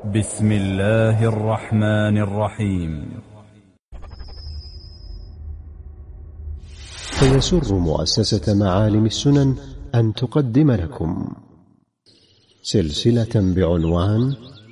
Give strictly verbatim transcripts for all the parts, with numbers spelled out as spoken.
بسم الله الرحمن الرحيم. فيسر مؤسسة معالم السنن أن تقدم لكم سلسلة بعنوان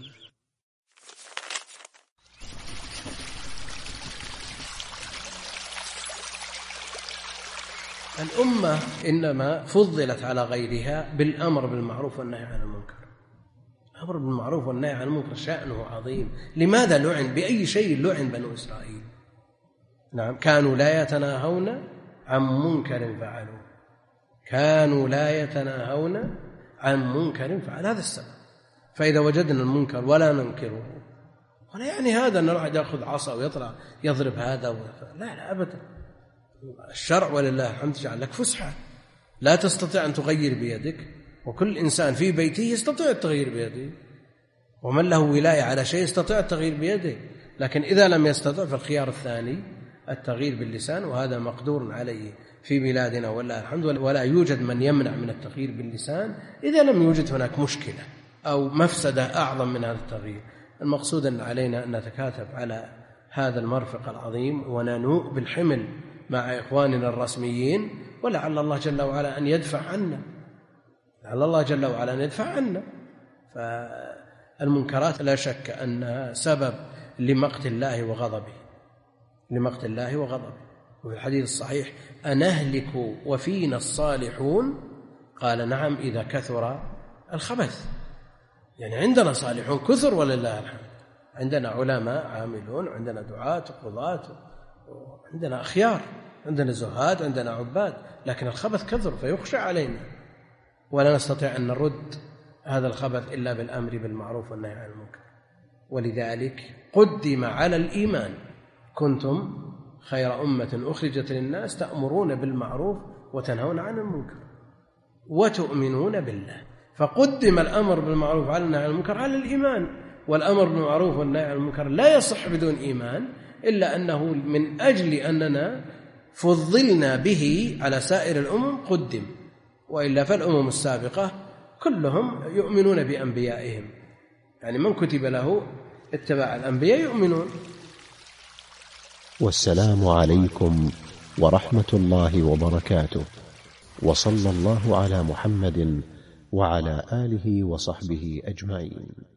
الأمة إنما فضلت على غيرها بالأمر بالمعروف والنهي عن المنكر. الأمر بالمعروف والنهي عن المنكر شأنه عظيم. لماذا لعن؟ بأي شيء لعن بنو إسرائيل؟ نعم، كانوا لا يتناهون عن منكر فعلوه، كانوا لا يتناهون عن منكر فعل. هذا السبب. فإذا وجدنا المنكر ولا ننكره، ولا يعني هذا أن الواحد يأخذ عصا ويطلع يضرب هذا ويطلع. لا لا أبدا. الشرع ولله الحمد جعل لك فسحة، لا تستطيع أن تغير بيدك، وكل إنسان في بيته يستطيع التغيير بيده، ومن له ولاية على شيء يستطيع التغيير بيده. لكن إذا لم يستطع فالخيار الثاني التغيير باللسان، وهذا مقدور عليه في بلادنا والله الحمد، ولا يوجد من يمنع من التغيير باللسان إذا لم يوجد هناك مشكلة أو مفسدة أعظم من هذا التغيير. المقصود أن علينا أن نتكاتف على هذا المرفق العظيم وننوء بالحمل مع إخواننا الرسميين، ولعل الله جل وعلا أن يدفع عنا، لعل الله جل وعلا أن يدفع عنا. فالمنكرات لا شك أنها سبب لمقت الله وغضبه، لمقت الله وغضبه. وفي الحديث الصحيح: أنهلك وفينا الصالحون؟ قال: نعم، إذا كثر الخبث. يعني عندنا صالحون كثر ولله الحمد، عندنا علماء عاملون، عندنا دعاة وقضاة، عندنا أخيار، عندنا زهاد، عندنا عباد، لكن الخبث كثر فيخشى علينا، ولا نستطيع أن نرد هذا الخبث إلا بالأمر بالمعروف والنهي عن المنكر. ولذلك قدم على الإيمان: كنتم خير أمة أخرجت للناس تأمرون بالمعروف وتنهون عن المنكر وتؤمنون بالله. فقدم الأمر بالمعروف على النهي عن المنكر على الإيمان، والأمر بالمعروف والنهي عن المنكر لا يصح بدون إيمان، إلا أنه من أجل أننا فضلنا به على سائر الأمم قدم، وإلا فالأمم السابقة كلهم يؤمنون بأنبيائهم، يعني من كتب له اتباع الأنبياء يؤمنون. والسلام عليكم ورحمة الله وبركاته، وصلى الله على محمد وعلى آله وصحبه أجمعين.